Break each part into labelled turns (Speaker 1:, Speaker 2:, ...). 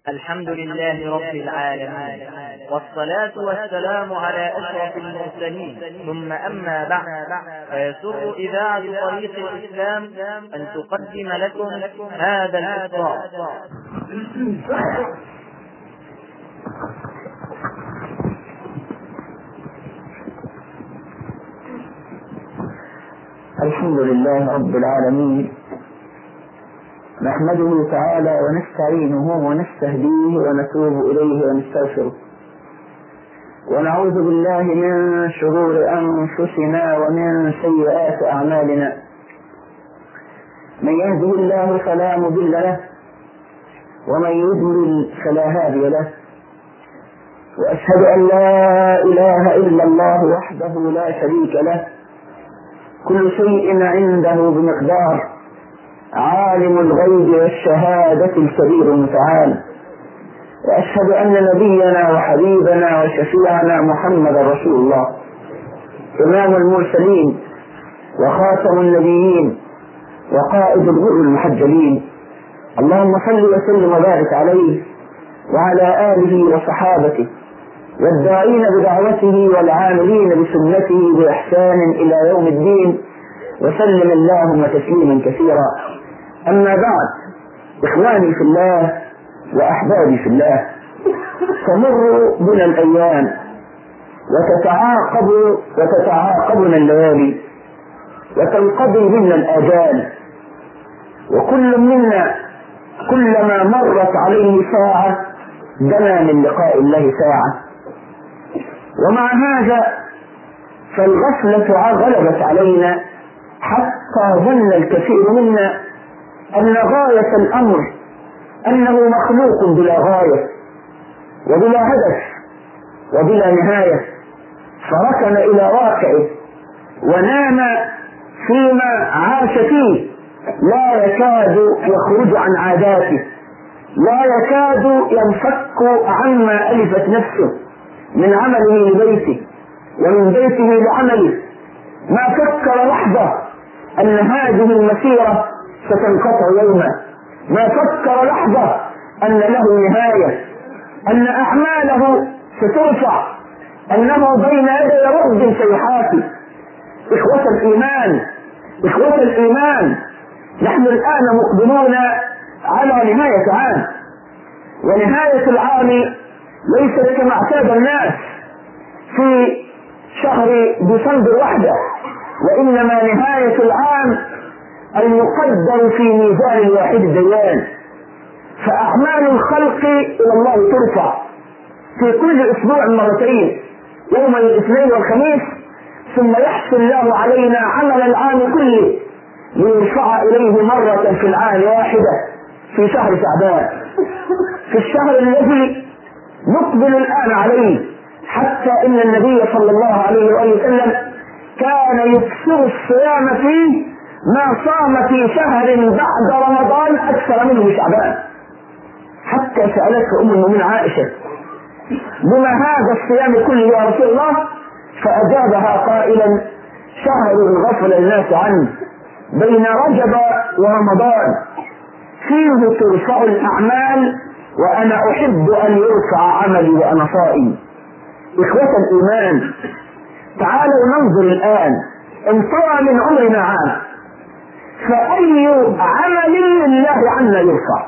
Speaker 1: الحمد لله رب العالمين، والصلاة والسلام على أشرف المرسلين، ثم أما بعد، فيسر إذاعة طريق الإسلام أن تقدم لكم هذا الإصدار.
Speaker 2: الحمد لله رب العالمين، نحمده تعالى ونستعينه ونستهديه ونتوب إليه ونستغفره، ونعوذ بالله من شرور أنفسنا ومن سيئات أعمالنا. من يهده الله فلا مضل له، ومن يضلل فلا هادي له، وأشهد أن لا إله إلا الله وحده لا شريك له، كل شيء عنده بمقدار، عالم الغيب والشهادة الكبير المتعال. وأشهد أن نبينا وحبيبنا وشفيعنا محمد رسول الله، إمام المرسلين وخاتم النبيين وقائد الغر المحجلين. اللهم صل وسلم وبارك عليه وعلى آله وصحابته والداعين بدعوته والعاملين بسنته بإحسان إلى يوم الدين، وسلم اللهم تسليما كثيرا. أما بعد، إخواني في الله وأحبابي في الله، تمر بنا الأيام وتتعاقبنا الليالي، وتنقضي منا الآجال، وكل منا كلما مرت عليه ساعة دنا من لقاء الله ساعة. ومع هذا فالغفلة غلبت علينا، حتى ظن الكثير منا أن غاية الأمر أنه مخلوق بلا غاية وبلا هدف وبلا نهاية، فركن إلى واقعه ونام فيما عاش فيه، لا يكاد يخرج عن عاداته، لا يكاد ينفك عما ألفت نفسه من عمله لبيته ومن بيته لعمله. ما فكر لحظة أن هذه المسيرة ستنقطع يوما، ما فكر لحظة أن له نهاية، أن أعماله سترفع، أنه بين يدي رب سيحاسب. إخوة الإيمان، نحن الآن مقبلون على نهاية عام، ونهاية العام ليست كما اعتاد الناس في شهر ديسمبر وحده، وإنما نهاية العام المقدر في ميزان الواحد الديان. فأعمال الخلق إلى الله ترفع في كل أسبوع مرتين، يوم الاثنين والخميس، ثم يحصل الله علينا عمل العام كله ليرفع إليه مرة في العام واحدة في شهر شعبان، في الشهر الذي نقبل الآن عليه. حتى إن النبي صلى الله عليه وآله وسلم كان يكثر الصيام فيه ما صام في شهر بعد رمضان أكثر منه شعبان. حتى سألته أم المؤمنين عائشة: بما هذا الصيام كله يا رسول الله؟ فأجابها قائلا: شهر غفل الناس عنه بين رجب ورمضان، فيه ترفع الأعمال، وأنا أحب أن يرفع عملي وأنا صائم. إخوة الإيمان، تعالوا ننظر الآن، انطوى من عمرنا عام، فأي عمل لله عنا يرفع؟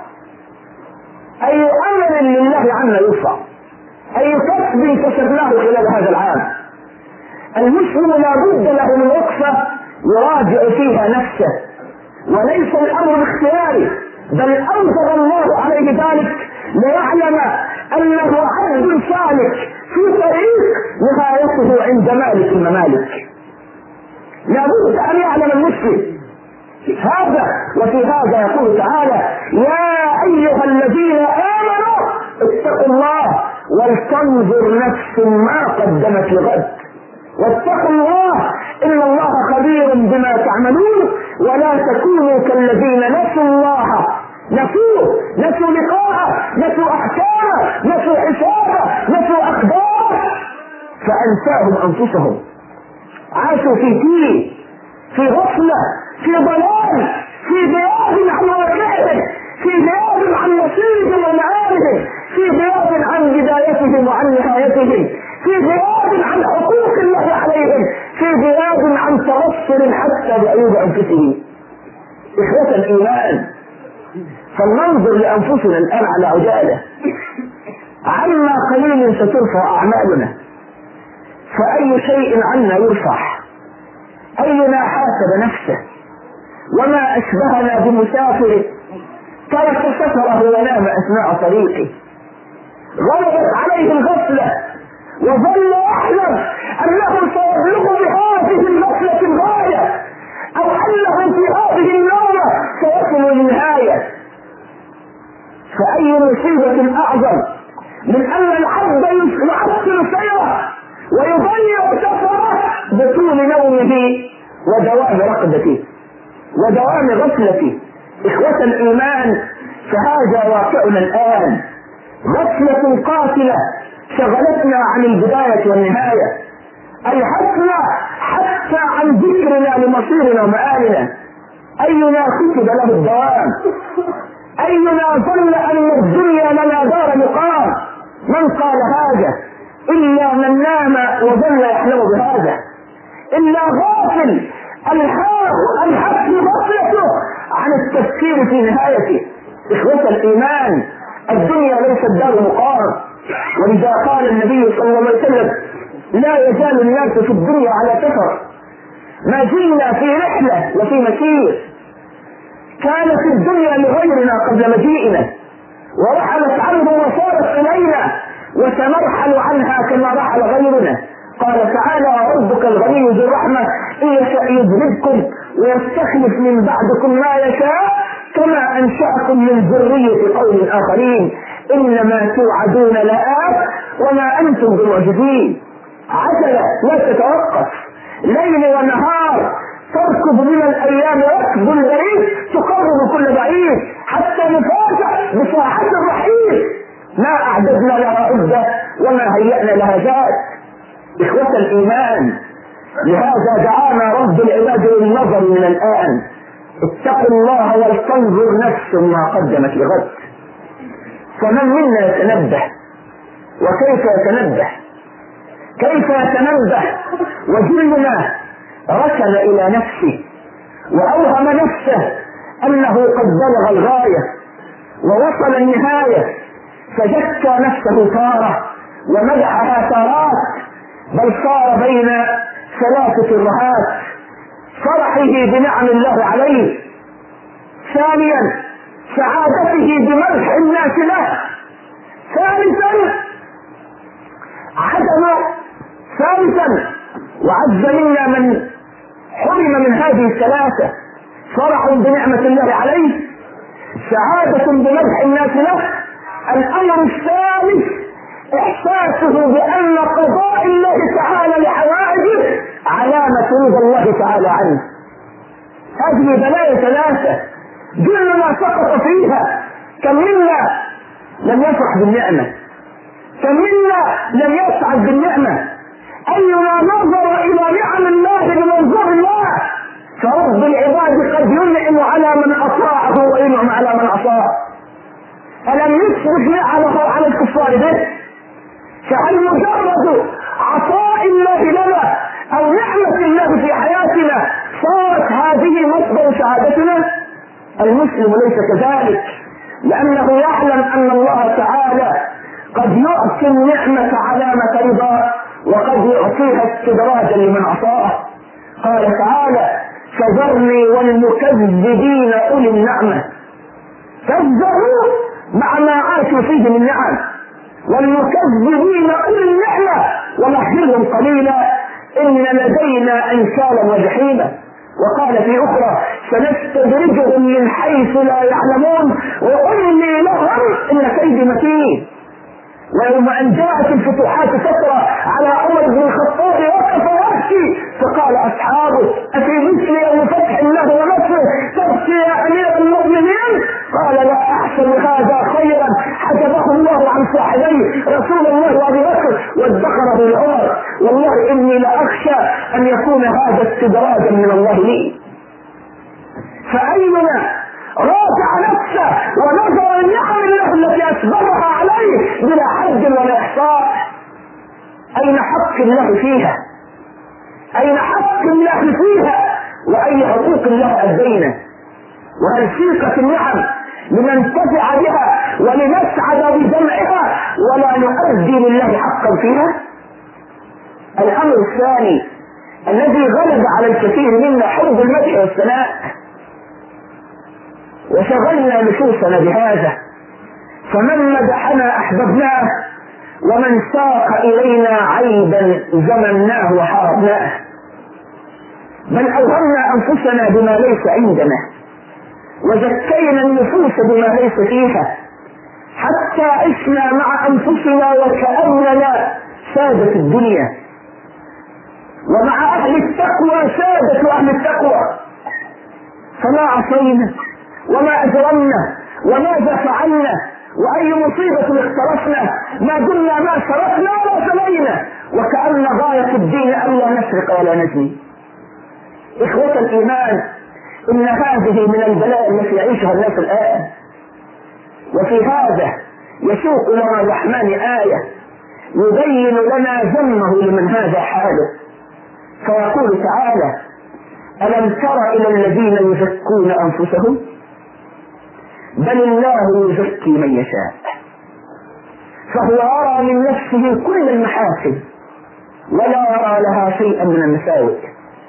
Speaker 2: أي عمل لله عنا يرفع؟ أي كسب كسبناه خلال هذا العام؟ المسلم لا بد له من وقفة يراجع فيها نفسه، وليس الأمر باختياره، بل أنزل الله عليه ذلك ليعلم أنه عبد سالك في طريق نهايته عند مالك الممالك. لا بد أن يعلم المسلم هذا. وفي هذا يقول تعالى: يا أيها الذين آمنوا اتقوا الله ولتنظر نفس ما قدمت لغد واتقوا الله إن الله خبير بما تعملون ولا تكونوا كالذين نسوا الله، نسوا لقاءه، نسوا أحكامه، نسوا حسابه، نسوا أخباره فأنساهم أنفسهم. عاشوا في غفلة، في ضلال، في غياب عن واقعهم، في غياب عن نصيب ومعارفه، حقوقهم، في غياب عن حقوق الله عليهم، في غياب عن توصل حتى بعيوب أنفسهم. إخوة الإيمان، فلننظر لأنفسنا الآن على عجالة، عما قليل سترفع أعمالنا، فأي شيء عنا يرفع؟ أينا حاسب نفسه؟ وما أشبهنا بمسافر ترك سفره ونام أثناء طريقه، غلبت عليه الغفلة وظل يحلم أنه سيبلغ بهذه الغفلة الغاية، أو أنه في هذه النومة سيصل للنهاية. فأي مصيبة أعظم من أن العبد يعطل سيره ويضيع سفره بطول نومه ودوام رقدته ودوام غفلته. إخوة الإيمان، فهذا واقعنا الآن، غفلة قاتلة شغلتنا عن البداية والنهاية، ألهتنا حتى عن ذكرنا لمصيرنا ومآلنا. أينا كتب له الدوام؟ أينا ظن أن الدنيا لنا دار مقام؟ من قال هذا إلا من نام وظل يحلم بهذا، إلا غافل ألهته غفلته عن التفكير في نهايته. إخوة الإيمان، الدنيا ليست دار مقام، ولذا قال النبي صلى الله عليه وسلم: لا يزال الناس في الدنيا على سفر، ما زلنا في رحلة وفي مسير. كانت الدنيا لغيرنا قبل مجيئنا، ورحلت عنه وصارت إلينا، وسنرحل عنها كما رحل غيرنا. قال تعالى: ربك الغني ذو الرحمة إن يشاء يذهبكم ويستخلف من بعدكم ما يشاء كما أنشأكم من ذرية قوم آخرين، إنما توعدون لآت وما أنتم بمعجزين. عجلة لا تتوقف، ليل ونهار تركض من الأيام ركض البعيد تقرب كل بعيد، حتى نفاجأ بساحة الرحيل ما أعددنا لها عدة وما هيأنا لها ذات. إخوة الإيمان، لهذا دعانا رب العباد للنظر من الآن: اتقوا الله ولتنظر نفس ما قدمت لغد. فمن منا يتنبه؟ وكيف يتنبه؟ كيف يتنبه وجلنا ركن إلى نفسه وأوهم نفسه أنه قد بلغ الغاية ووصل النهاية، فزكى نفسه تارة ومدحها تارات، بل صار بين ثلاثة الرهات: فرحه بنعم الله عليه، ثانيا سعادته بمدح الناس له، ثالثا وعز منا من حرم من هذه الثلاثة: فرح بنعمة الله عليه، سعادة بمدح الناس له، الأمر الثالث إحساسه بأن قضاء الله تعالى لحوائجه علامة رضا الله تعالى عنه. هذه بلايا ثلاثة كلنا سقط فيها. كم منا لم يفرح بالنعمة؟ كم منا لم يسعد بالنعمة؟ أينا نظر إلى نعم الله بمنظور الله؟ فرب العباد قد ينعم على من أطاعه وينعم على من عصاه. ألم يسبق نعمه على الكفار به؟ فهل مجرد عطاء الله لنا أو نعمة الله في حياتنا صارت هذه مصدر سعادتنا؟ المسلم ليس كذلك، لأنه يعلم أن الله تعالى قد يعطي النعمة علامة رضا وقد يعطيها استدراجا لمن عصاه. قال تعالى: فذرني والمكذبين أولي النعمة. كذبوا مع ما عاشوا فيه من نعم، والمكذبين أولي النعمة ومهلهم قليلا إن لدينا أنكالا وجحيما. وقال في أخرى: سنستدرجهم من حيث لا يعلمون وأملي لهم إن كيدي متين. ويوم أن جاءت الفتوحات تترى على عمر بن الخطاب وقف يبكي، فقال أصحابه: أفي مثل يوم فتح الله ونصره تبكي يا أمير المؤمنين؟ قال: لا أحسن هذا خيرا حجبه الله عن صاحبيه رسول الله وأبي بكر وادخره لعمر، والله إني لأخشى أن يكون هذا استدراجا من الله لي. فأينا راجع نفسه ونظر النعم الله التي أسبغها عليه بلا حد ولا إحصاء؟ أين حق الله فيها؟ أين حق الله فيها؟ وأي حقوق الله أدينا؟ وهل سيقت النعم لننتفع بها ولنسعد بجمعها ولا نؤدي لله حقا فيها؟ الأمر الثاني الذي غلب على الكثير منا حب المدح والثناء، وشغلنا نفوسنا بهذا، فمن مدحنا أحببناه ومن ساق إلينا عيبا زمناه وحاربناه، بل أوهمنا أنفسنا بما ليس عندنا وزكينا النفوس بما ليس فيها، حتى عشنا مع أنفسنا وكأننا سادة الدنيا، ومع أهل التقوى سادة أهل التقوى، فما عصينا وما أجرمنا وماذا فعلنا وأي مصيبة اخترفنا، ما قلنا ما سرقنا ولا سلينا، وكأن غاية الدين ألا نسرق ولا نزني. إخوة الإيمان، إن هذه من البلاء التي يعيشها الناس الآن، وفي هذا يسوق لنا الرحمن آية يبين لنا ذمه لمن هذا حاله، فيقول تعالى: ألم تر إلى الذين يزكون أنفسهم بل الله يزكي من يشاء، فهو يرى من نفسه كل المحاسن ولا يرى لها شيئا من المساوئ،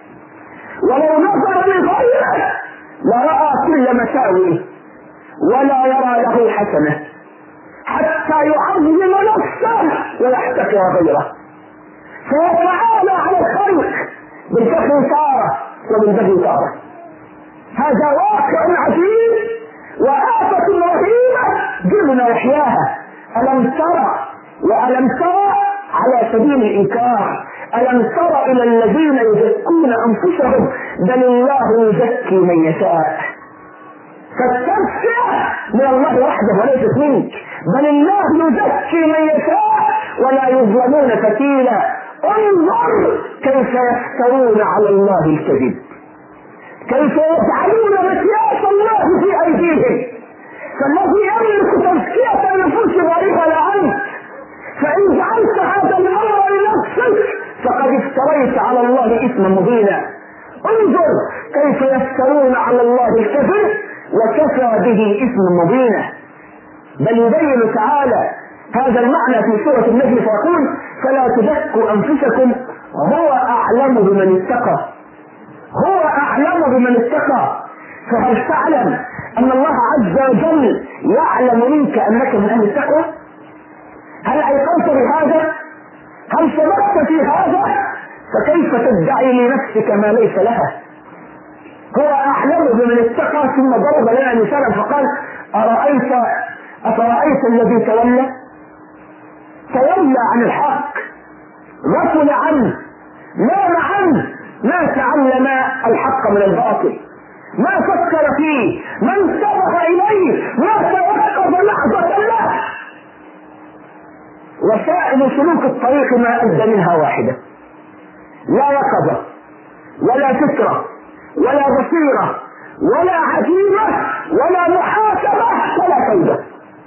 Speaker 2: ولو نظر لغيره لرأى كل مساوئه ولا يرى له حسنة، حتى يعظم نفسه ويحتقر غيره، فيتعالى على الخلق بالفخر تارة وبالبغي تارة. هذا واقع عجيب وآفة رهيبة جلنا يحياها. ألم ترى وألم ترى على سبيل الإنكار، ألم ترى إلى الذين يزكون أنفسهم بل الله يزكي من يشاء، فالتزكية من الله وحده وليست منك، بل الله يزكي من يشاء ولا يظلمون فتيلا. انظر كيف يفترون على الله الكذب، كيف يجعلون مكياس الله في أيديهم، فالذي يملك تزكية النفوس غيرها لعنك، فإن جعلت هذا الأمر لنفسك فقد افتريت على الله إثما مبينا. انظر كيف يفترون على الله الكذب وكفى به إثما مبينا. بل يبين تعالى هذا المعنى في سورة النجم فيقول: فلا تزكوا أنفسكم هو أعلم بمن اتقى، هو أعلم بمن اتقى. فهل تعلم أن الله عز وجل يعلم منك أنك من أهل التقوى؟ هل أيقنت بهذا؟ هل صدقت في هذا؟ فكيف تدعي لنفسك ما ليس لها؟ هو أعلم بمن اتقى. ثم ضرب لنا مثالا فقال: أفرأيت الذي تولى عن الحق، غفل عنه، نام عنه، ما تعلم الحق من الباطل، ما فكر فيه، ما انتبه إليه، ما توقف لحظة له. وسائل سلوك الطريق ما أدى منها واحدة: لا يقظة ولا فكرة ولا بصيرة ولا عزيمة ولا محاسبة ولا توبة.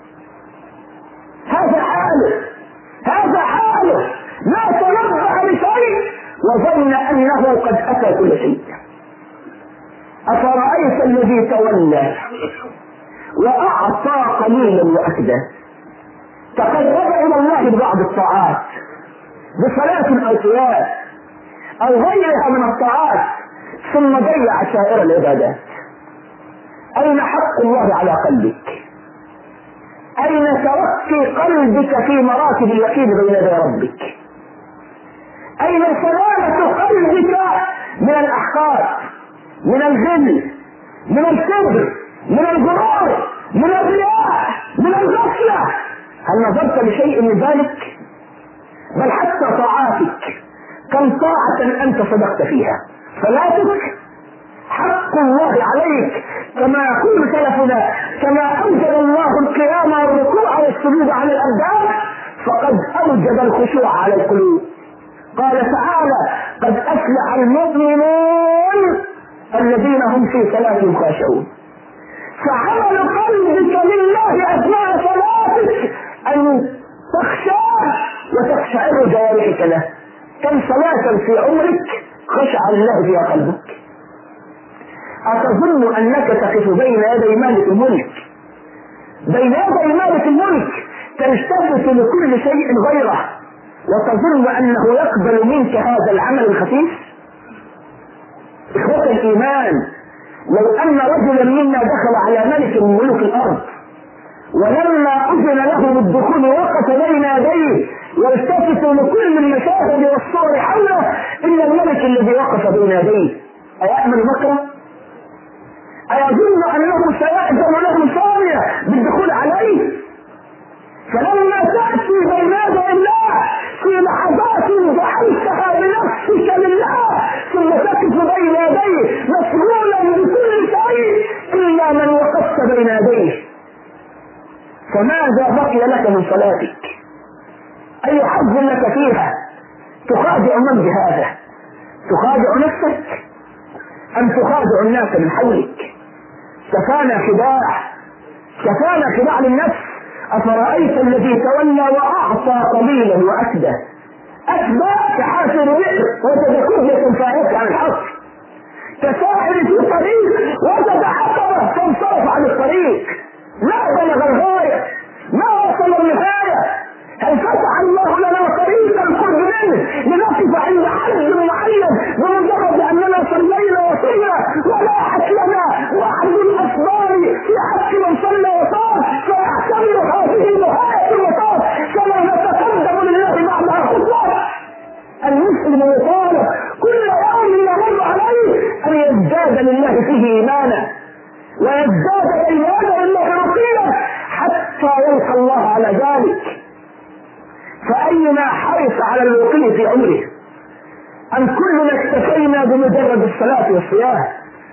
Speaker 2: هذا حاله، هذا حاله، لا تنبه لشيء وظن أنه قد أتى كل شيء. أفرأيت الذي تولى وأعطى قليلا وأكدى، تقرب إلى الله ببعض الطاعات بصلاة أو صيام أو غيرها من الطاعات ثم ضيع سائر العبادات. أين حق الله على قلبك؟ أين ترقي قلبك في مراتب اليقين بين يدي ربك؟ أين سلامة قلبك من الأحقاد، من الغل، من الكبر، من الغرور، من الرياء، من الغفلة؟ هل نظرت لشيء من ذلك؟ بل حتى طاعاتك، كم طاعة أنت صدقت فيها؟ صلاتك حق الله عليك، كما يقول سلفنا: كما أوجب الله القيام والركوع والسجود على الأبدان فقد أوجب الخشوع على القلوب. قال تعالى: قد أفلح المؤمنون الذين هم في صلاتهم خاشعون. فعمل قلبك لله أثناء صلاتك أن تخشى وتخشعر جوارحك شريك له، كم صلاة في عمرك خشع لله فيها قلبك؟ أتظن أنك تقف بين يدي مالك الملك، بين يدي مالك الملك تلتفت لكل شيء غيره، وتظن أنه يقبل منك هذا العمل الخفيف؟ إخوة الإيمان، لو أن رجلا منا دخل على ملك من ملوك الأرض ولما أذن له بالدخول وقف بين يديه يلتفت لكل المشاهد والصور حوله إلا الملك الذي وقف بين يديه، أيأمن مكره؟ أيظن أنه سيأذن له ثانية بالدخول عليه؟ فلما تأتي بين يدي الله في لحظات جعلتها بنفسك لله ثم تقف بين يديه مشغولا بكل شيء إلا من وقفت بين يديه، فماذا بقي لك من صلاتك؟ أي حظ لك فيها؟ تخادع من بهذا؟ تخادع نفسك أم تخادع الناس من حولك؟ كفانا خداع للنفس. أفرأيت الذي تولى وأعطى قليلا وأكدى، أكدى كحافر بئر وجد كبية فائتة عن الحق، كسائر في طريق وجد عقبة فانصرف عن الطريق، ما بلغ الغاية، ما وصل النهاية. هل فتح الله لنا طريقا القرب منه لنقف عند حد معين بمجرد أننا صلينا وصينا ولاحت لنا وعد الأسباب في حق من صلى وصام فيعتبر هذه نهاية المطاف كما نتقدم لله بعدها خطوات؟ المسلم يطالب كل يوم يمر عليه أن يزداد لله فيه إيمانا ويزداد إيمانا لله رقيبا حتى يلقى الله على ذلك. فأينا حرص على الوقوف في عمره أن كلنا اكتفينا بمجرد الصلاة والصيام؟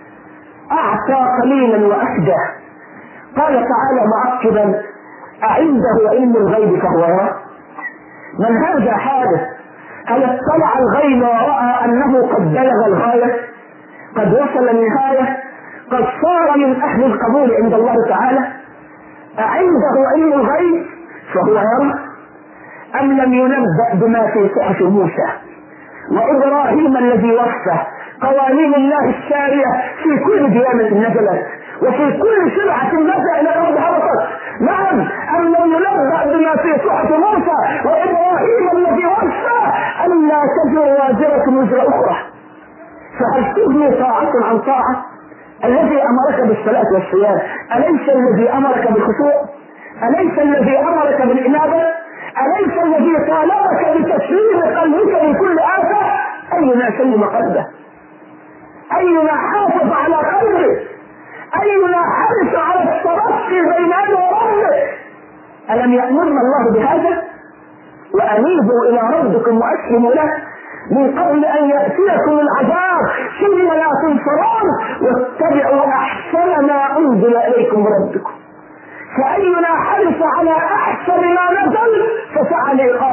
Speaker 2: أعطى قليلا وأكدى. قال تعالى معقبا: أعنده علم الغيب فهو يرى. من هذا حادث؟ هل اطلع الغيب ورأى أنه قد بلغ الغاية، قد وصل النهاية، قد صار من أهل القبول عند الله تعالى؟ أعنده علم الغيب فهو يرى أم لم ينبأ بما في صحف موسى وإبراهيم الذي وصفه قوانين الله السارية في كل ديانة نزلت وفي كل شرعة نزل إلى الأرض هبطت؟ نعم. أم لم ينبأ بما في صحف موسى وإبراهيم الذي وصفه أن لا تزر وازرة وزر أخرى؟ فهل تغني طاعة عن طاعة؟ الذي أمرك بالصلاة والصيام أليس الذي أمرك بالخشوع؟ أليس الذي أمرك بالإنابة؟ أليس الذي طالبك بتسليم قلبك من كل آفة؟ أينا سلم قلبه؟ أينا حافظ على قلبه؟ أينا حرص على الترقي بين يدي ربه؟ ألم يأمرنا الله بهذا؟ وأنيبوا إلى ربكم وأسلموا له من قبل أن يأتيكم العذاب ثم لا تنصرون واتبعوا أحسن ما أنزل إليكم من ربكم. فأينا حرص على أحسن ما نزل فسعى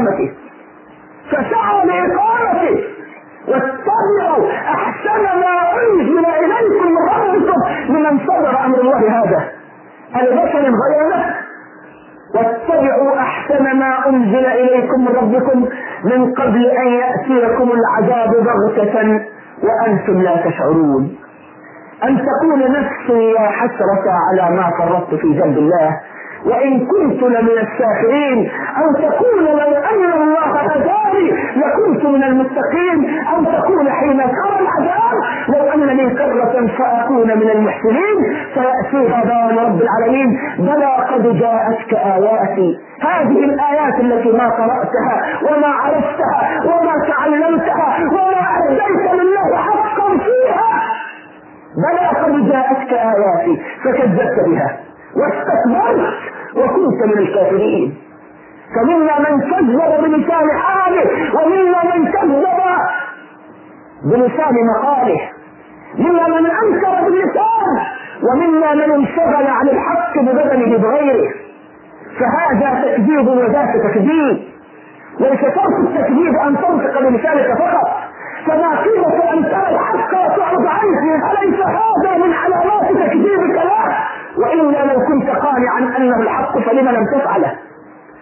Speaker 2: لإقامته واتبعوا أحسن ما أنزل إليكم من ربكم لمن صدر أمر الله هذا البشر غيره. واتبعوا أحسن ما أنزل إليكم من ربكم من قبل أن يأتيكم العذاب بغتة وأنتم لا تشعرون. أن تكون نفسي يا حسرة على ما فرطت في جنب الله وإن كنت لمن الساخرين، أو تكون لو أن الله هداني لكنت من المتقين، أو تكون حين ترى العذاب لو أنني كرة فأكون من المحسنين فيأتيها بيان رب العالمين: بلى قد جاءتك آياتي. هذه الآيات التي ما قرأتها وما عرفتها وما تعلمتها وما أديت لله حقا فيها، بلى قد جاءتك آياتي فكذبت بها واستكبرت وكنت من الكافرين. فمنا من كذب بلسان حاله ومنا من كذب بلسان مقاله، منا من أنكر باللسان ومنا من انشغل عن الحق ببدنه بغيره. فهذا تكذيب وذاك تكذيب. ليس شرط التكذيب أن تنطق بلسانك فقط، فما قيمة أن ترى الحق وتعرض عنه؟ أليس هذا من علامات تكذيبك له؟ وإلا لو كنت قانعا أنه الحق فلما لم تفعله؟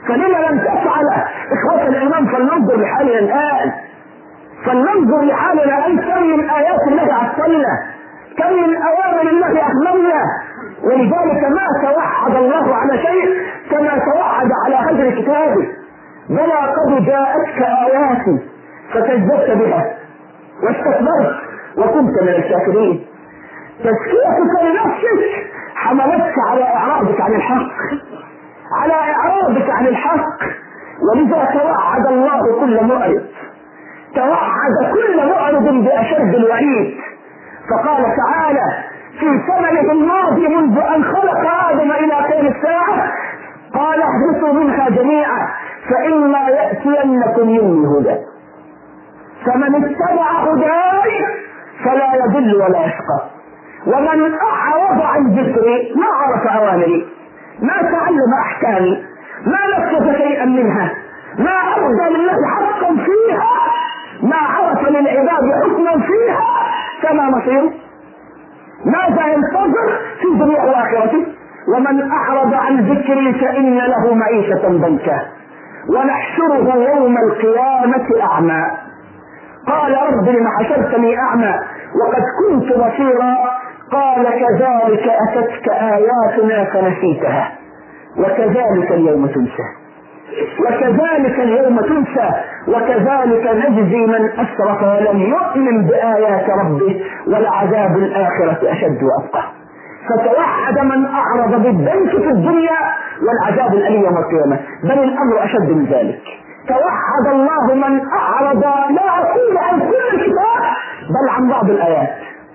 Speaker 2: فلما لم تفعل إخوة الإيمان؟ فلننظر لحالنا الآن، فلننظر لحالنا الآن. كم من آيات الله عطلنا، كم من أوامر الله أهملنا. ولذلك ما توعد الله على شيء كما توعد على هجر كتابه. بلى قد جاءتك آياتي فكذبت بها واستكبرت وكنت من الكافرين. تزكيتك لنفسك حملتك على إعراضك عن الحق، على إعراضك عن الحق. ولذا توعد الله كل معرض، توعد كل معرض بأشد الوعيد. فقال تعالى في سنه الماضي منذ أن خلق آدم إلى قيام الساعة قال اهبطوا منها جميعا فإما يأتينكم مني هدى فمن اتبع هداي فلا يضل ولا يشقى ومن أعرض عن ذكري ما عرف أوامري، ما تعلم أحكامي، ما نفذ شيئا منها، ما أرضى لله حقا فيها، ما عرف للعباد حكما فيها، فما مصيره؟ ماذا ينتظر في الدنيا وآخرته؟ ومن أعرض عن ذكري فإن له معيشة ضنكا ونحشره يوم القيامة أعمى. قال رب لم حشرتني أعمى وقد كنت بصيرا قال كذلك أتتك آياتنا فنسيتها وكذلك اليوم تنسى وكذلك اليوم تنسى وكذلك نجزي من أسرف ولم يؤمن بآيات ربه ولعذاب الآخرة أشد وأبقى. فتوعد من أعرض بالذنب في الدنيا والعذاب الأليم يوم القيامة، بل الأمر أشد من ذلك. توعد الله من أعرض لا أقول عن كل الكتاب بل عن بعض الآيات.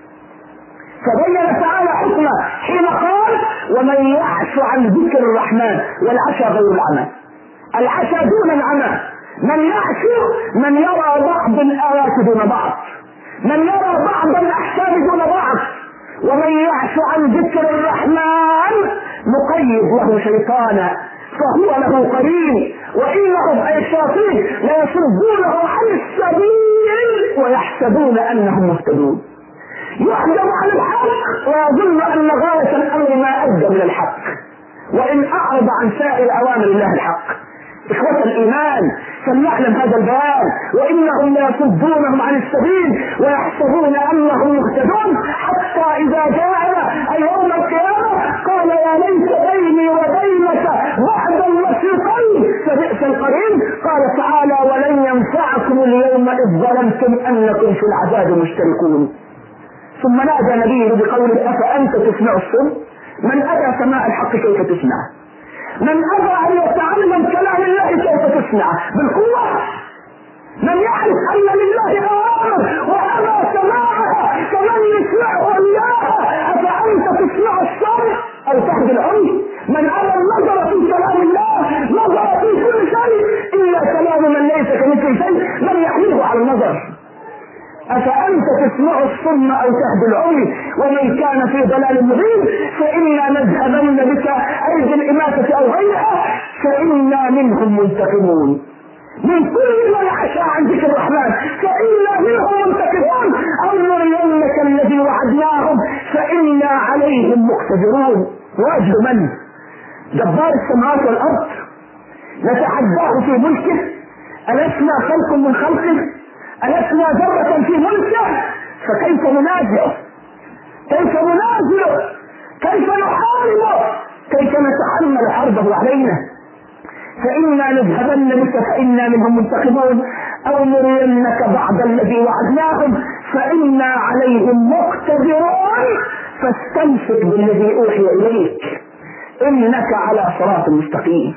Speaker 2: فبين تعالى حكمه حين قال ومن يعش عن ذكر الرحمن والعشى غير العمى. العشى دون العمى، من يعش من يرى بعض الآيات دون بعض، من يرى بعض الأحكام دون بعض. ومن يعش عن ذكر الرحمن نقيض له شيطانا فهو له قرين وإنهم أي الشياطين ليصدونه عن السبيل ويحسبون أنهم مهتدون. يحجب عن الحق ويظن أن غاية الأمر ما أدى من الحق وإن أعرض عن سائر أوامر الله الحق. إخوة الإيمان فلنعلم هذا البيان وإنهم ليصدونهم عن السبيل ويحسبون أنهم مهتدون حتى إذا جاءنا يوم القيامة قال يا ليت بيني وبينك بعد الوثيقين فبئس القرين. قال تعالى ولن ينفعكم اليوم إذ ظلمتم أنكم في العذاب مشتركون. ثم نادى نبيه بقوله أفأنت تسمع الصم؟ من أتى سماع الحق كيف تسمع؟ من أبى أن يتعلم كلام الله كيف تسمع؟ بالقوة. من يعرف أن لله أوامر وأبى سماعها كمن يسمعه إياها أفأنت تسمع الصم أو تهدي العمي؟ من أبى النظر في كلام الله نظر في كل شيء إلا كلام من ليس كمثل شيء من يحمله على النظر. أفأنت تسمع الصم أو تهدي العمي؟ ومن كان في ضلال مبين فإنا نذهبن بك أيدي الإماتة أو غيرها فإنا منهم منتقمون. من كل من يعشى عن ذكر الرحمن فإنا منهم منتقمون أو نرينك الذي وعدناهم فإنا عليهم مقتدرون. وأجل من؟ جبار السماوات والأرض نتحداه في ملكه؟ ألسنا خلق من خلقه؟ ألسنا ذرة في ملكه؟ فكيف ننازعه؟ كيف ننازعه؟ كيف نحاربه؟ كيف نتحمل حربه علينا؟ فإنا نذهبن بك فإنا منهم منتقمون أو نرينك بعض الذي وعدناهم فإنا عليهم مقتدرون فاستمسك بالذي أوحي إليك إنك على صراط مستقيم.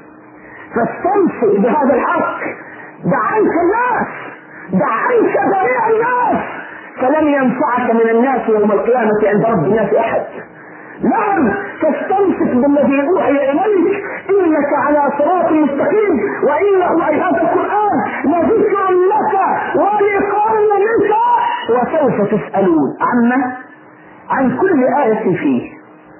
Speaker 2: فاستمسك بهذا الحق. دع عنك الناس، دع عنك جميع الناس فلن ينفعك من الناس يوم القيامة عند رب الناس أحد. نعم فاستمسك بالذي أوحي إليك إنك على صراط مستقيم وإنه أي هذا القرآن لذكر لك ولقومك وسوف تسألون عن كل آية فيه.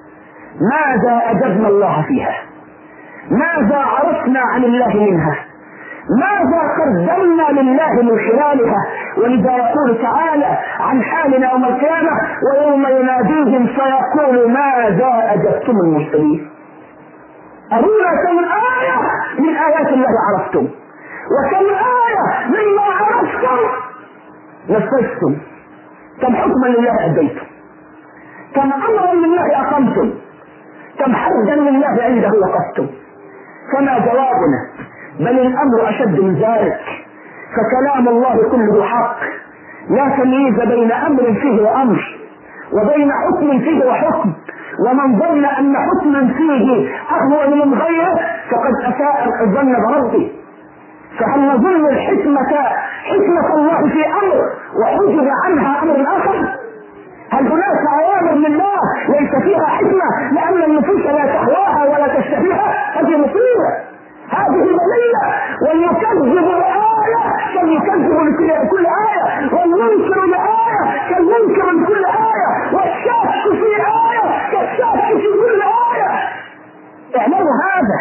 Speaker 2: ماذا أجبنا الله فيها؟ ماذا عرفنا عن الله منها؟ ماذا قدمنا لله من خلالها؟ ولذا يقول تعالى عن حالنا يوم القيامة ويوم يناديهم فيقول ماذا أجبتم المرسلين؟ أرونا كم آية من آيات الله عرفتم، وكم آية مما عرفتم نفذتم، كم حكما لله أديتم، كم أمرا لله أقمتم، كم حدا لله عنده وقفتم. فما جوابنا؟ بل الأمر أشد من ذلك، فكلام الله كله حق، لا تمييز بين أمر فيه وأمر، وبين حكم فيه وحكم، ومن ظن أن حكما فيه أهون من غيره فقد أساء الظن بربه. فهل نظن حكمة الله في أمر وحجب عنها أمر آخر؟ هل هناك أوامر لله ليس فيها حكمة لأن النفوس لا تهواها ولا تشتهيها؟ هذه مصيبة، هذه بلية. واليكذب الآية كاليكذب لكل آية، والمنكر لآية كالمنكر لكل آية، والشاك في آية كالشاك في كل آية. اعلموا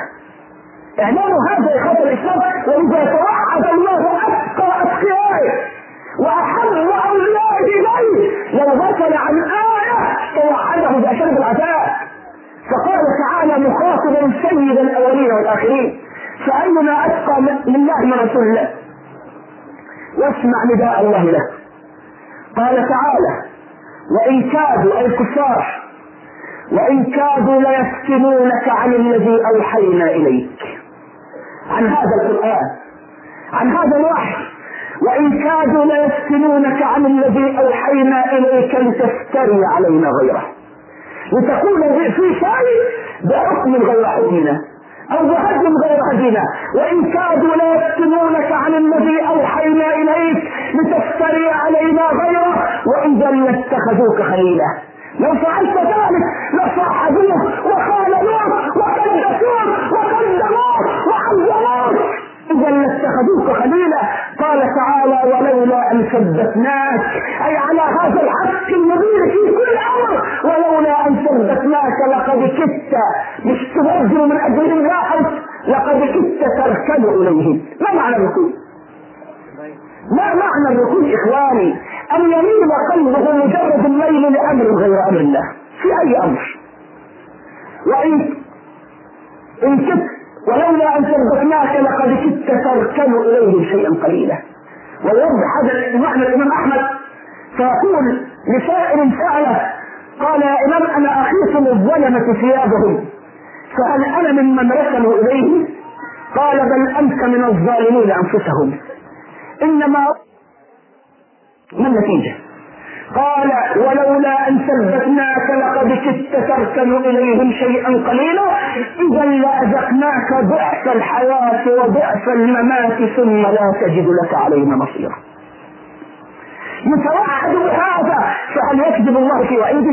Speaker 2: هذا يا إخوة الإسلام. وإذا توعد الله أتقى أتقيائه وأحب أوليائه إليه لو بطل عن آية توعده بأشد العذاب. فقال تعالى مخاطبا سيد الأولين والآخرين: فأينا أتقى لله من رسول الله؟ واسمع نداء الله له. قال تعالى: وإن كادوا أي الكفار وإن كادوا ليفتنونك عن الذي أوحينا إليك، عن هذا القرآن، عن هذا الوحي. وإن كادوا ليفتنونك عن الذي أوحينا إليك لتفتري علينا غيره، لتكون في شيء بحكم غير حكمنا أو بهدم غير هدينا. وإن كادوا ليفتنونك عن الذي أوحينا إليك لتفتري علينا غيره وإذا لاتخذوك خليلا. لو فعلت ذلك لصاحبوك وخاللوك وكدسوك وقدموك وعزموك، إذا لاتخذوك خليلا. قال تعالى: ولولا أن ثبتناك، أي على هذا الحق المبين في كل أمر، ولولا أن ثبتناك لقد كدت، مش تبذل من أجلهم لا، لقد كدت تركن إليهم. ما معنى الركوع؟ ما معنى الركوع إخواني؟ أن يميل قلبه مجرد الميل لأمر غير أمر الله في أي أمر. وإن كدت ولولا أن ثبتناك لقد كدت تركن إليهم شيئا قليلا. ويوضح هذا معنى الإمام أحمد فيقول لسائل سأله قال: يا إمام أنا أخيف الظلمة ثيابهم، فهل أنا ممن ركنوا إليه؟ قال: بل أنت من الظالمين أنفسهم. إنما ما النتيجة؟ قال: ولولا أن ثبتناك لقد كدت تركن إليهم شيئا قليلا، إذا لأذقناك ضعف الحياة وضعف الممات ثم لا تجد لك علينا مصيرا. يتوعد بهذا، فهل يكذب الله في وعيده؟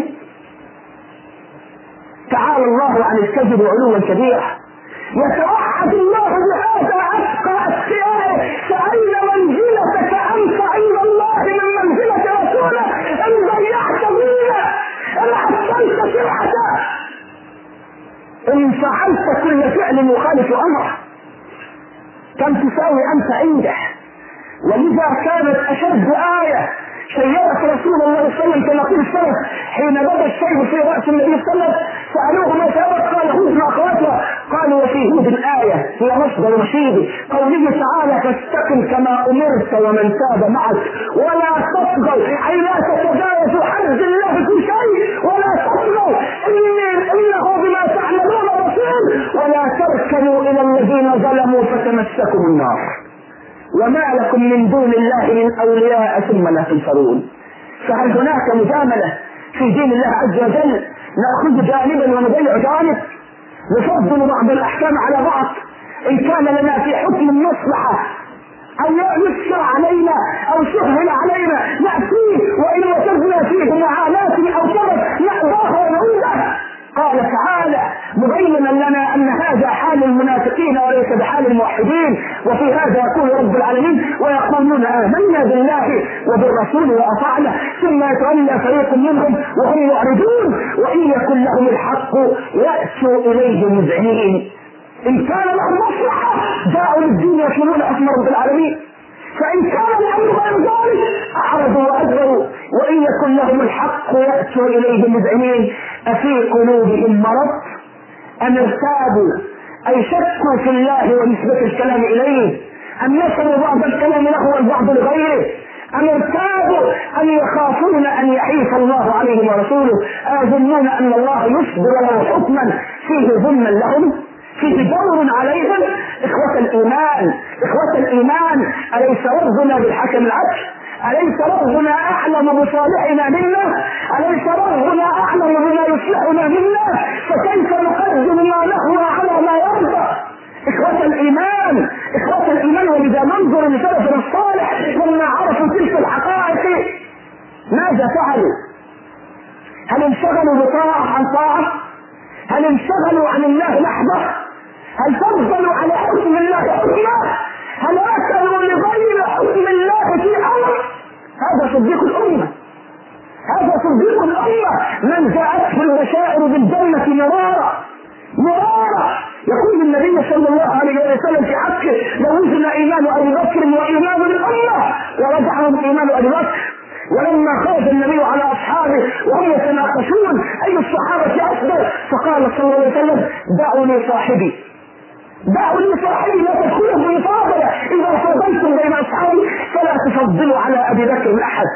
Speaker 2: تعالى الله عن الكذب علوا كبيرا. يتوعد الله بهذا أتقى أتقيائه: فأين منزلتك أنت عند الله من منزلة رسوله؟ إن ضيعت دينه، إن عطلت شرعته، إن فعلت كل فعل يخالف أمره، كم تساوي أنت عنده؟ ولذا كانت أشد آية شيرت رسول الله صلى الله عليه وسلم كما قيل السلف حين بدا الشيء في رأس النبي صلى الله عليه وسلم سألوه ما سبب؟ قال: هود مع أخواتها. قالوا: وفي هود الآية هي مصدر رشيد قوله تعالى: فاستقم كما أمرت ومن تاب معك ولا تطغوا، أي لا تتجاوزوا حد الله في شيء، ولا تطغوا إنه بما تعملون بصير، ولا تركنوا إلى الذين ظلموا فتمسكم النار وما لكم من دون الله من أولياء ثم لا تنصرون. فهل هناك مجاملة في دين الله عز وجل؟ نأخذ جانبا ونضيع جانب، نفضل بعض الأحكام على بعض. إن كان لنا في حكم المصلحة أو يسر علينا أو سهل علينا نأتيه، وإن وجدنا فيه معاناة أو شرف نأباه ونعوده. قال تعالى مبينا لنا أن هذا حال المنافقين وليس بحال الموحدين. وفي هذا يقول رب العالمين: ويقولون آمنا بالله وبالرسول وأطعنا ثم يتولى فريق منهم وهم معرضون وإن يكن لهم الحق يأتوا إليه مذعنين. إن كان لهم مصلحة جاءوا للدين يصلون حكم رب العالمين، فإن كان الأمر غير ذلك أعرضوا وأدبروا. وإن يكن لهم الحق يأتوا إليه مذعنين. أفي قلوبهم مرض أم ارتابوا أي شكوا في الله ونسبة الكلام إليه، أم نسبوا بعض الكلام له والبعض لغيره، أم ارتابوا أم يخافون أن يحيف الله عليهم ورسوله، أيظنون أن الله يصدر له حكما فيه ظلما لهم، فيه دور عليهم. إخوة الإيمان، أليس ربنا بالحكم العدل؟ أليس ربنا أعلم بصالحنا منا؟ أليس ربنا أعلم بما يصلحنا منا؟ فكيف نقدم ما نهوى على ما يرضى؟ إخوة الإيمان، ولذا ننظر لسلفنا الصالح لما عرفوا تلك الحقائق ماذا فعلوا؟ هل انشغلوا بطاعة عن طاعة؟ هل انشغلوا عن الله لحظة؟ هل فضلوا على حكم الله حكمه؟ هل أكلوا لغير حكم الله في أمر؟ هذا صديق الأمة، من جاءته البشائر بالجنة مرارا. يقول النبي صلى الله عليه وسلم في حقه: لو وزن ايمان ابي بكر وايمان الامه ورجعهم ايمان ابي بكر. ولما خرج النبي على اصحابه وهم يتناقشون اي الصحابه افضل، فقال صلى الله عليه وسلم: دعوا لي صاحبي لا تدخلوا بمفاضله، اذا فضلتم بين اصحابي فلا تفضلوا على ابي بكر احد.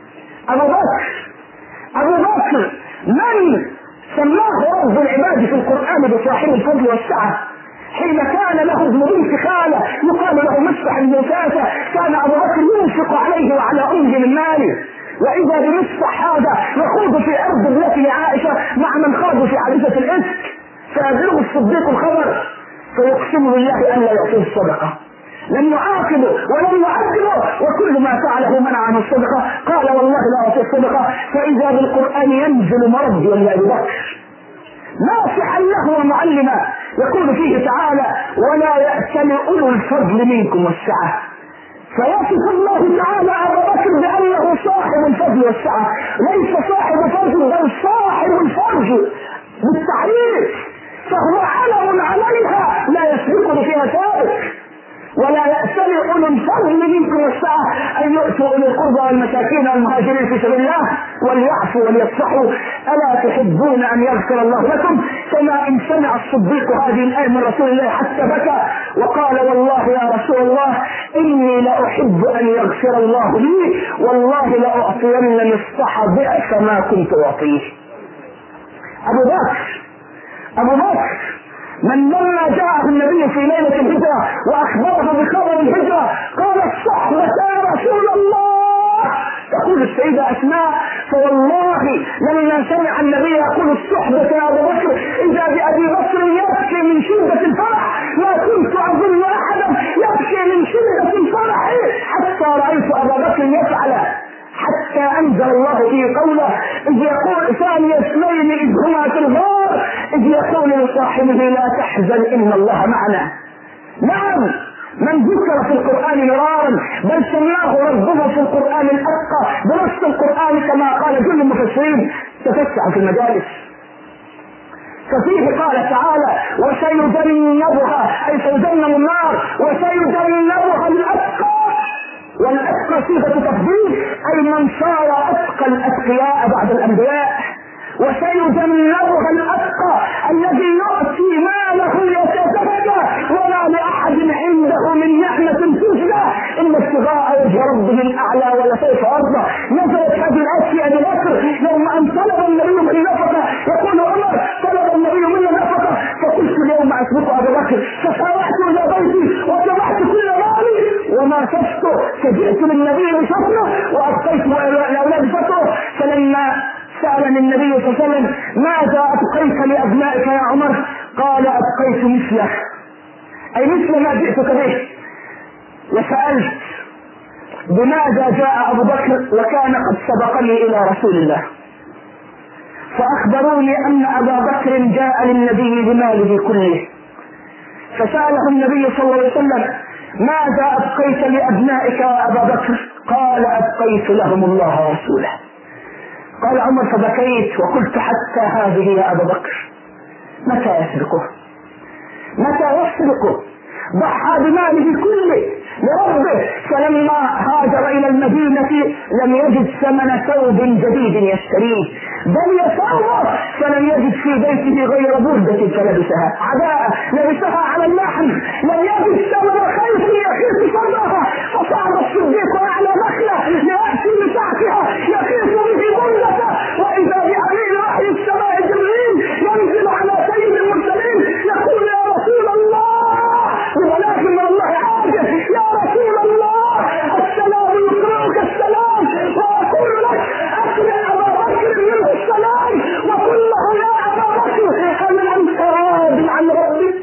Speaker 2: ابو بكر من سماه رب العباد في القرآن بصاحب الفضل والسعة، حين كان له ابن بنت خالة يقال له مصطح الموساسة، كان أبو بكر ينفق عليه وعلى أمه من ماله، وإذا بمصطح هذا يخوض في أرض ابنته عائشة مع من خاضوا في حادثة الإفك، فيبلغ الصديق الخبر فيقسم بالله أن لا يعطيه الصدقة، لم يعاقبه ولم يعذبه، وكل ما فعله منع عنه الصدقة. قال: والله لا أعطي الصدقة. فإذا بالقرآن ينزل مرضيا لأبي بكر ناصحا له ومعلما، يقول فيه تعالى: ولا يأتل أولو الفضل منكم والسعة. فيصف الله تعالى أبا بكر بأنه صاحب الفضل والسعة، ليس صاحب فضل بل صاحب الفضل بالتعريف، فهو علم عليها لا يسبقه فيها سابق. ولا يأتل أولو الفضل منكم والسعة أن يؤتوا أولي القربى والمساكين والمهاجرين في سبيل الله وليعفوا وليصفحوا، ألا تحبون أن يغفر الله لكم؟ كما إن سمع الصديق هذه الآية من رسول الله حتى بكى وقال: والله يا رسول الله إني لأحب أن يغفر الله لي، والله لأعطين مصطح ضعف ما كنت أعطيه. أبو بكر من لما جاءه النبي في ليلة الهجرة وأخبره بخبر الهجرة قال: الصحبة يا رسول الله. تقول السيدة أسماء: فوالله لما سمع النبي يقول الصحبة يا أبو بكر إذا بأبي بكر يبكي من شدة الفرح، ما كنت أظن أحدا يبكي من شدة الفرح حتى رأيت أبا بكر يفعل، حتى أنزل الله في قوله: إذ يقول ثاني اثنين إذ هما في الغار إذ يقول لصاحبه لا تحزن إن الله معنا. نعم، من ذكر في القرآن مرارا، بل سماه ربه في القرآن الأتقى بنص القرآن كما قال كل المفسرين: تفسعوا في المجالس. ففيه قال تعالى: وسيجنبها، أي سيجنب النار، وسيجنبها الأتقى. والأتقى صيغة تفضيل، أي من صار أتقى الأتقياء بعد الأنبياء. وسيجنبها الأتقى الذي يؤتي ماله يتزكى ولا لأحد عنده من نعمة تجزى إلا ابتغاء وجه ربه الأعلى ولسوف يرضى. نزلت هذه الآية في أبي بكر يوم أن طلب النبي من نفقة، يقول عمر: طلب النبي من نفقة، فقلت اليوم أسبق أبي بكر، فسارعت إلى بيتي وجمعت كل مالي وما شفته، فجئت للنبي بفطره وأبقيت لأولاد فطره. فلما سألني النبي صلى الله عليه وسلم: ماذا أبقيت لأبنائك يا عمر؟ قال: أبقيت مثله، أي مثل ما جئتك به. وسألت: بماذا جاء أبو بكر وكان قد سبقني إلى رسول الله؟ فأخبروني أن أبا بكر جاء للنبي بماله كله، فسأله النبي صلى الله عليه وسلم: ماذا أبقيت لأبنائك يا أبا بكر؟ قال: أبقيت لهم الله ورسوله. قال عمر: فبكيت وقلت: حتى هذه يا أبا بكر متى يسبقه؟ ضحى بماله كله لربه، فلما هاجر الى المدينة لم يجد ثمن ثوب جديد يشتريه، بل يساره فلم يجد في بيته غير بردة فلبسها، عباءة لبسها على اللحم، لم يجد ثمن خيط يخيط صدرها، فصعد الصديق على نخلة ليأتي بتحتها يخيط به بردته، واذا بأمين وحي السماء جبريل ينزل على سيد المرسلين يقول يا رسول الله، ولكن من الله عاجز، يا رسول الله السلام يقرأك السلام، واقول لك اقرأ ابا بكر منه السلام وقل له يا ابا بكر هل انت راض عن ربك؟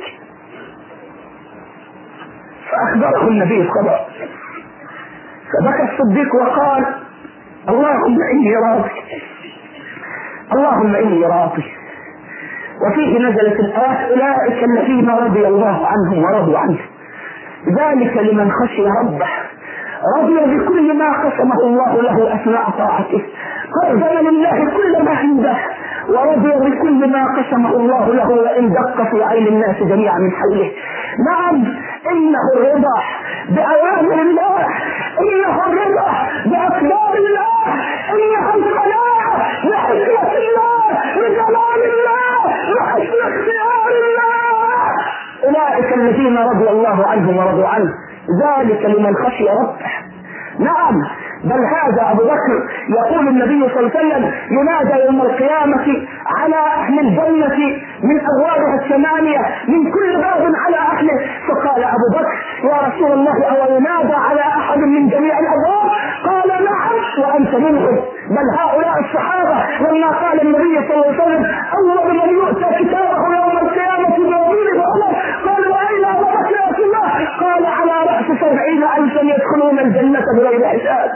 Speaker 2: فاخبره النبي الخبر، فبكى الصديق وقال اللهم اني راضي، اللهم اني راضي. وفيه نزلت الآية أولئك الذين رضي الله عنهم ورضوا عنه، ذلك لمن خشي ربه، رضي بكل ما قسمه الله له أثناء طاعته، قدم لله كل ما عنده، ورضي بكل ما قسمه الله له وإن دق في عين الناس جميعا من حوله. نعم إنه الرضا بأوامر الله، إنه الرضا بأقدار الله، إنه القناعة بحكمة الله بجلال الله وحسن اختيار الله. أولئك الذين رضي الله عنهم ورضوا عنه، ذلك لمن خشي ربه. نعم بل هذا أبو بكر يقول النبي صلى الله عليه وسلم ينادى يوم القيامة على أهل الجنة من أبوابها 8 من كل باب على أهله، فقال أبو بكر يا رسول الله أو ينادى على أحد من جميع الأبواب؟ قال نعم وأنت منهم. بل هؤلاء الصحابة لما قال النبي صلى الله عليه وسلم أول من يؤتى كتابه يوم القيامة بيمينه عمر، قال وأين أبو بكر يا رسول الله؟ قال على رأس 70,000 يدخلون الجنة بغير حساب.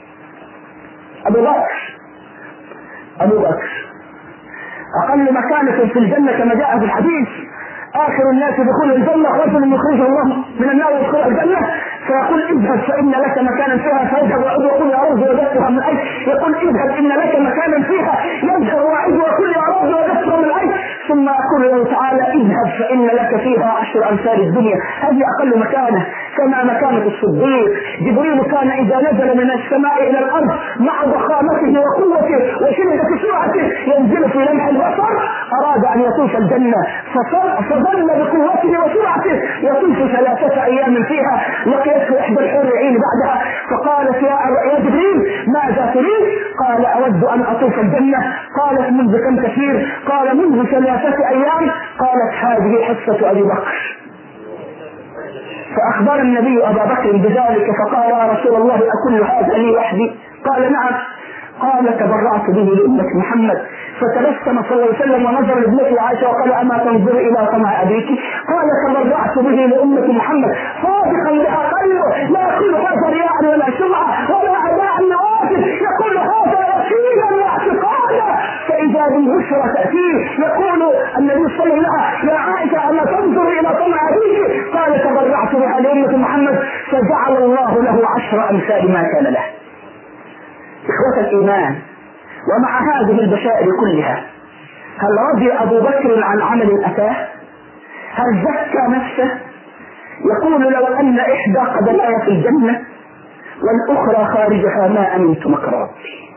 Speaker 2: أبو بكر أقل مكانة في الجنة كما جاء في الحديث، آخر الناس دخول الجنة رجل يخرج الله من النار ويدخل الجنة، فيقول اذهب فإن لك مكانا فيها، فيذهب ويعود ويقول يا رب وجدتها من أين، يقول اذهب إن لك مكانا فيها، يذهب ويعود ويقول يا رب وجدتها من أين، ثم يقول له تعالى اذهب فإن لك فيها 10 أمثال الدنيا. هذه أقل مكانة. كما مكانة الصديق، جبريل كان إذا نزل من السماء إلى الأرض مع ضخامته وقوته وشدة سرعته ينزل في لمح البصر، أراد أن يطوف الجنة فظل بقوته وسرعته يطوف 3 أيام فيها، لقيته إحدى الحور العين بعدها فقالت يا جبريل ماذا تريد؟ قال أود أن أطوف الجنة. قالت منذ كم كثير؟ قال منذ 3 أيام. قالت هذه حصة أبي بكر. فأخبر النبي أبا بكر بذلك فقال يا رسول الله أكل هذا لي وحدي؟ قال نعم. قال تبرعت به لأمة محمد. فتبسم صلى الله عليه وسلم ونظر لابنته عائشة وقال أما تنظر إلى طمع أبيك؟ قال تبرعت به لأمة محمد صادقا بها قلبه، لا يقول هذا رياء ولا سمعة ولا أداء لواجب، يقول هذا يقينا واعتقادا. فإذا بالبشرى تأتيه يقول النبي صلى الله عليه وسلم يا عائشة أما تنظر إلى طمع أبيك؟ قال تبرعت بها لأمة محمد، فجعل الله له 10 أمثال ما كان له. إخوة الإيمان، ومع هذه البشائر كلها هل رضي أبو بكر عن عمل أتاه؟ هل زكى نفسه؟ يقول لو أن إحدى قدمي في الجنة والأخرى خارجها ما أمنت مكر ربي.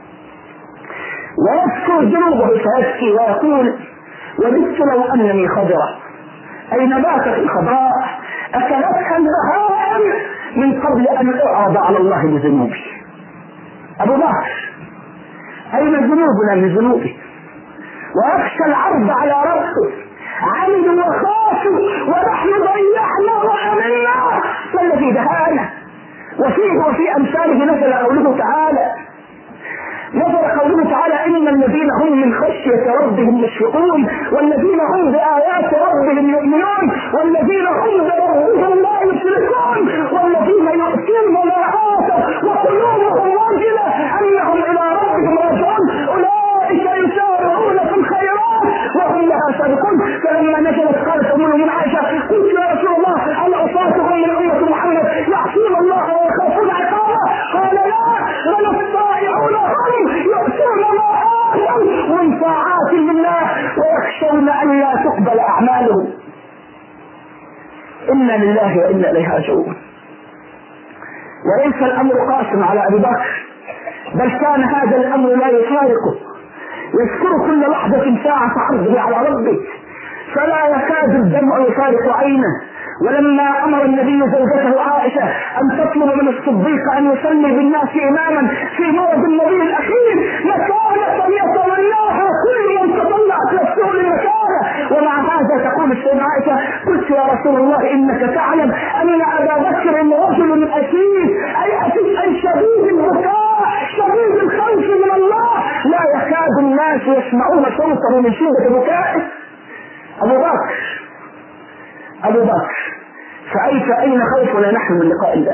Speaker 2: ويذكر ذنوبه فيبكي ويقول وددت لو أنني خضرة، أي نباتة الخضراء أكلتها البهائم من قبل أن أعرض على الله بذنوبي. أبو بكر أين ذنوبنا من ذنوبه؟ ويخشى العرض على ربه، عملوا وخافوا ونحن ضيعنا وأمنا، ما الذي دهانا؟ وفي أمثاله نزل قوله تعالى إن الذين هم من خشية ربهم مشفقون والذين هم بآيات ربهم يؤمنون والذين هم بربهم لا يشركون والذين يؤتون ما آتوا وقلوبهم واجلة أنهم إلى ربهم راجعون أولئك يسارعون في الخيرات وهم لها سابقون. فلما نزلت قالت أم من عائشة قلت يا رسول الله أنا أصاتهم من أمة محمد يعصون الله ويخافون عقابه؟ قال لا، بل الطائعون هم يؤتون ما آتوا من طاعات لله ويخشون أن لا تقبل أعمالهم. إنا لله وإنا إليه راجعون. وليس الأمر قاسم على أبي بكر، بل كان هذا الأمر لا يفارقه، يذكر كل لحظة ساعة عرضه على ربه، فلا يكاد الدمع يفارق عينه. ولما أمر النبي زوجته عائشة أن تطلب من الصديق أن يصلي بالناس إماما في مرض النبي الأخير مكانة يتمناها كل من تطلعت نفسه للمكانة، ومع هذا تقول السيدة عائشة: قلت يا رسول الله إنك تعلم أن أبا بكر رجل أسيف، أي شديد البكاء شديد الخوف من الله، لا يكاد الناس يسمعون صوته من شدة بكائه. أبو بكر فأين خوفنا نحن من لقاء الله؟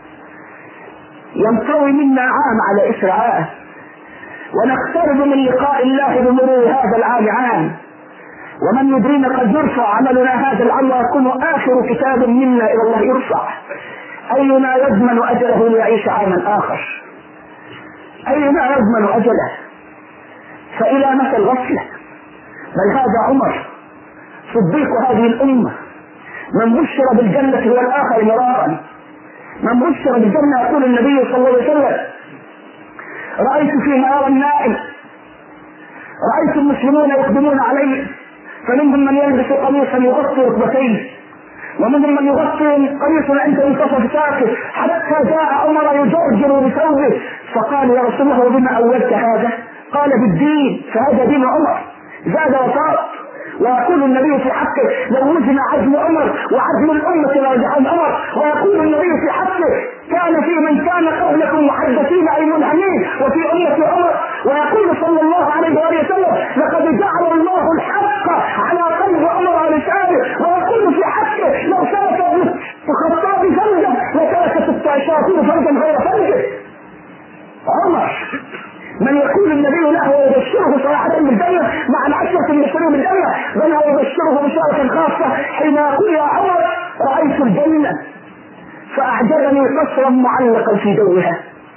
Speaker 2: ينطوي منا عام على إثر عام، ونقترب من لقاء الله بمرور هذا العام عام، ومن يدرينا قد يرفع عملنا هذا العام ويكون آخر كتاب منا إلى الله يرفع. أينا يضمن أجله ليعيش عاما آخر؟ أينا يضمن أجله؟ فإلى متى الغفلة؟ بل هذا عمر صديق هذه الأمة، من بشر بالجنة هو الآخر مرارا، من بشر بالجنة يقول النبي صلى الله عليه وسلم: رأيت في نار النائم، رأيت المسلمون يقدمون عليه، فمنهم من يلبس قميصا يغطي ركبتيه، ومنهم من يغطي قميصا عند منتصف ساقه، حتى جاء عمر يجرجر بثوبه، فقال: يا رسول الله وبما أولت هذا؟ قال: بالدين، فهذا دين عمر. زاد وطاب. ويقول النبي في حقه: لو وزن عزم عمر وعزم الأمة لرجعان عمر. ويقول النبي في حقه: كان في من كان قبلكم محدثين أي منهمين وفي أمة عمر. ويقول صلى الله عليه وسلم: لقد جعل الله الحق على قلب عمر ولسانه. ويقول في حقه: لو سلك الخطاب فرجا لسلكت الشياطين فرجا غير فرجه. عمر من يقول النبي له ويبشره صراحة بالجنة مع العشرة المبشرين بالجنة، بل هو يبشره بشارة خاصة حين يقول: يا عمر رأيت الجنة فأعجبني قصرا معلقا في جوها.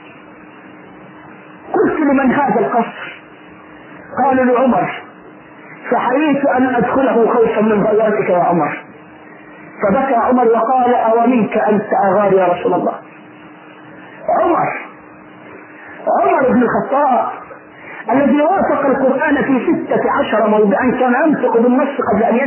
Speaker 2: قلت: لمن هذا القصر؟ قال: لعمر. فحريت أن أدخله خوفا من ضياتك يا عمر. فبكى عمر وقال: أومنك أنت أغار يا رسول الله. عمر بن الخطاب الذي وافق القرآن في 16 موضعا كان ينطق بالنص قبل أن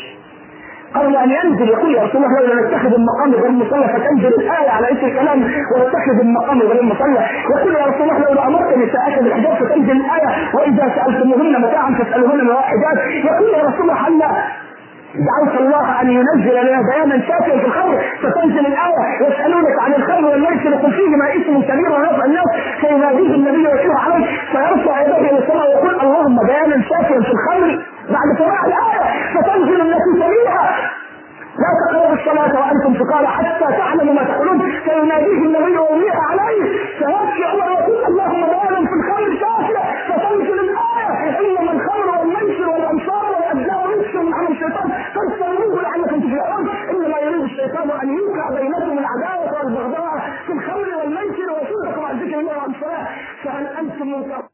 Speaker 2: ينزل يقول: يا رسول الله لولا نتخذ المقام غير المصلى، فتنزل الآية على اسم الكلام واتخذ المقام غير المصلى. يقول: يا رسول الله لولا أمرت نساءك بالحجاب، فتنزل الآية وإذا سألتموهن متاعا فاسألوهن من وراء حجاب. يقول: يا رسول الله هلا دعوت الله أن ينزل لنا بيانا شافيا في الخمر، فتنزل الآية: يسألونك عن الخمر والميسر قل فيهما اسم كبير ونفع الناس، فيناديه النبي ويشير عليه فيرفع يديه إلى السماء ويقول: اللهم بيانا شافيا في الخمر. بعد سماع الآية فتنزل التي تليها: لا تقربوا الصلاة وأنتم سكارى حتى تعلموا ما تقولون، فيناديه النبي ويميح عليه فيبكي عمر ويقول: اللهم بيانا في الخمر شافيا. فتنزل الآية: إنما الخمر والميسر والأنصار والأزلام رجس من عمل الشيطان فاجتنبوه لعلكم تفلحون. إنما يريد الشيطان أن يوقع بينكم العداوة والبغضاء في الخمر والميسر ويصدكم عن ذكر الله وعن الصلاة، فهل أنتم منكرون؟